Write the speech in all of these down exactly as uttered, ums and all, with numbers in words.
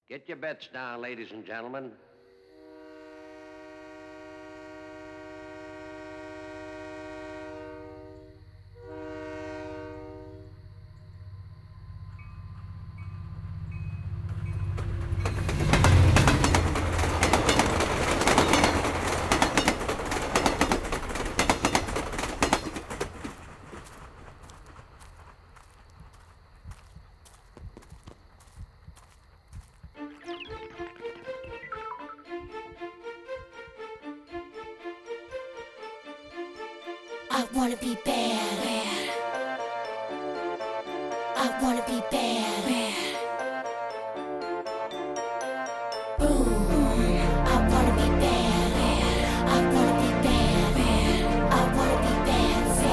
Get your bets down, ladies and gentlemen. I wanna be bad. I wanna be bad. Boom. I wanna be bad. I wanna be bad. I wanna be bad, so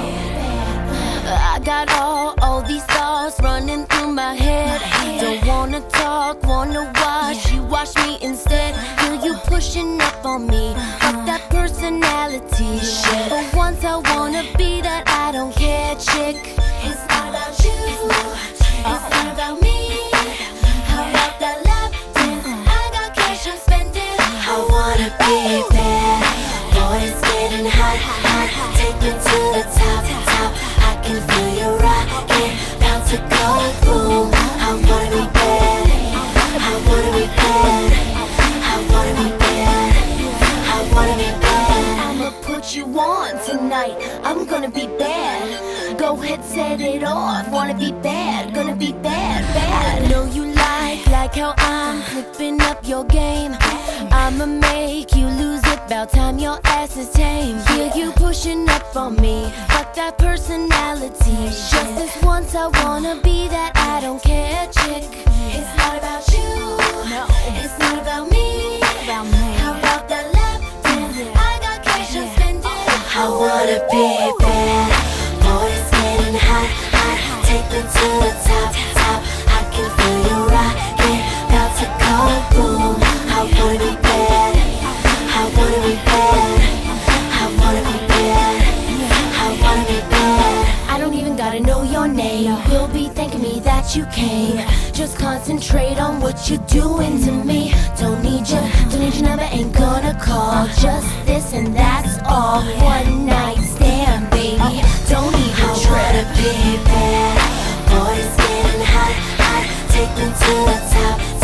bad. I got all, all these thoughts running through my head. Don't wanna talk, wanna watch you watch me instead. Feel you pushing up on me, fuck that personality shit. But once I wanna be that I don't care chick. It's not about you, it's not about me. How about that lap dance? I got cash, I'm spending. I wanna be bad, boy, it's getting hot, hot. Take me to the top, top. I can feel you rocking, bound to go boom. I wanna be bad, I wanna be bad, I wanna be bad, I wanna be bad. I'ma put you on tonight, I'm gonna be bad. Go ahead, set it off, wanna be bad, gonna be bad, bad. I know you like, like how I'm flipping up your game. I'ma make you lose it, about time your ass is tame. Feel you pushing up on me, fuck that personality. Just this once I wanna be that I don't care chick. It's not about you, no, it's not about me. About me. How about that lap dance? I got cash, I'm spending. I wanna be bad, boy, it's getting hot, hot. Take me to the top, top. I can feel you rocking, about to go boom. I wanna be bad, I wanna be bad, I wanna be bad, I wanna be bad. I don't even gotta know your name, you'll be thanking me that you came. Just concentrate on what you're doing to me. Don't need you, don't need your number, ain't gonna call. Just this and that's all. One night stand, baby, don't even trip. I wanna be bad, boy, it's getting hot, hot. Take me to the top,